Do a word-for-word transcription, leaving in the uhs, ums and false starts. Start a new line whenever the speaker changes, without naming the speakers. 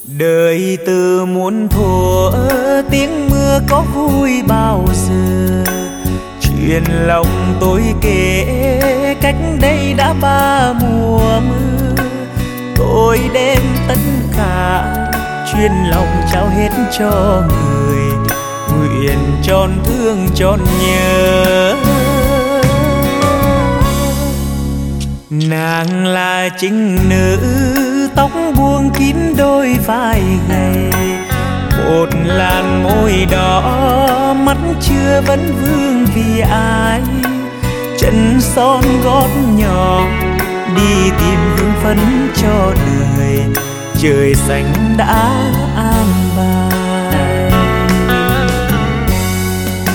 Đời từ muôn thuở tiếng mưa có vui bao giờ. Chuyện lòng tôi kể cách đây đã ba mùa mưa. Tôi đem tất cả chuyên lòng trao hết cho người, nguyện tròn thương tròn nhớ. Nàng là chính nữ tóc buông kín đôi vai gầy, một làn môi đỏ mắt chưa vấn vương vì ai. Chân son gót nhỏ đi tìm hương phấn cho đời, trời xanh đã an bài.